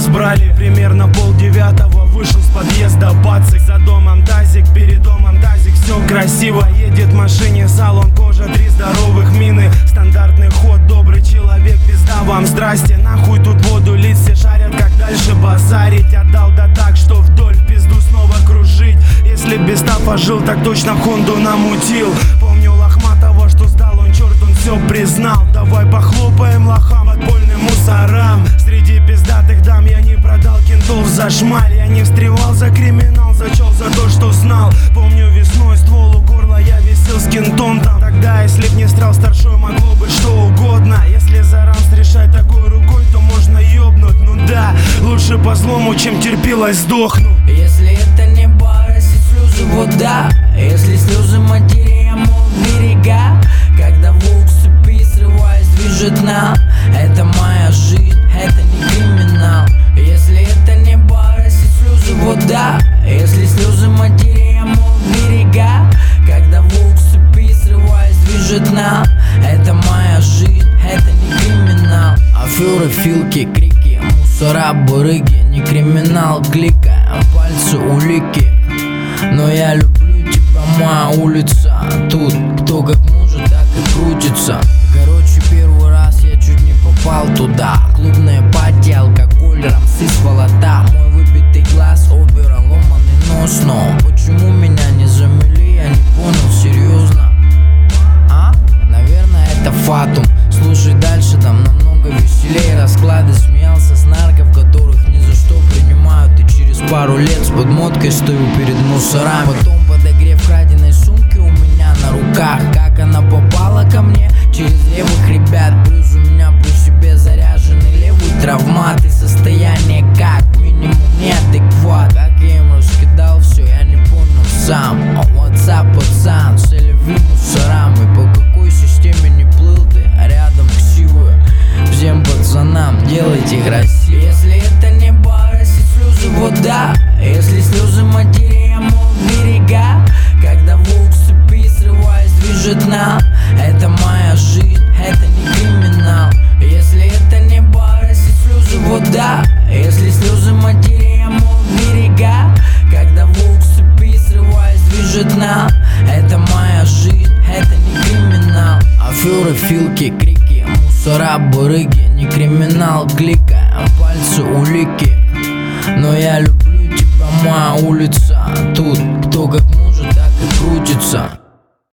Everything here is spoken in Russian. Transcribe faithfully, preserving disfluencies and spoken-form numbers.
нас брали. Примерно полдевятого вышел с подъезда Бацик. За домом тазик, перед домом тазик, все красиво. Едет в машине, салон кожа, три здоровых мины. Стандартный ход, добрый человек, пизда вам, здрасте. Нахуй тут воду лить, все шарят, как дальше базарить. Отдал да так, что вдоль в пизду снова кружить. Если без стафа жил, так точно Хонду намутил. Помню Лохматова, что сдал он, черт, он все признал. Давай похлопаем лохам, подпольным мусорам. Среди пиздатых дам я не продал кентов за шмаль. Я не встревал за криминал, зачел за то, что знал. Помню весной ствол у горла, я висел с кентом там. Тогда, если б не страл старшой, могло быть что угодно. Если за рамс решать такой рукой, то можно ёбнуть. Ну да, лучше по злому, чем терпилось, сдохну. Если это не борось и слезы вода, если слезы матери, я мол берега. Когда волк с цепи, срываясь, движет нам. Это моя жизнь, это не криминал. Если это не борось и слезы вода, если слезы матери, я мол берега. Когда волк с цепи, срываясь, движет нам. Это моя жизнь, это не криминал. Аферы, филки, крики, мусора, барыги. Не криминал, клика, пальцы, улики. Но я люблю тебя, моя улица. Тут кто как может, так и крутится. Короче, первый раз я чуть не попал туда. Клубные пати, алкоголь, рамсы, сволота. Мой выбитый глаз, опера, ломаный нос. Но почему меня не замели, я не понял, серьезно. А? Наверное, это фатум. Слушай дальше, там намного веселее. Расклады, смеялся с нарков, которых ни за что принимают. И через пару лет с подмоткой стою перед мусорами. Потом подогрев краденой сумки у меня на руках. Как она попала ко мне? Через левых ребят. Плюс у меня при себе заряженный левый травмат. И состояние как минимум неадекват. Как я им раскидал все, я не понял сам. А WhatsApp пацан, селеви мусорам. И по какой системе не плыл ты, а рядом ксивую. Всем пацанам делайте красиво. Если это не борось и слезы вода, если слезы матери, я мол берега. Когда волк с цепи, срываясь, движет нам. Это моя жизнь, это не криминал. Если это не борось и слезы вода, если слезы матери, я мол берега. Когда волк с цепи, срываясь, движет нам. Это моя жизнь, это не криминал. Аферы, филки, крики, мусора, барыги. Не криминал, клика, пальцы, улики. Но я люблю тебя, моя улица. Тут кто как может, так и крутится.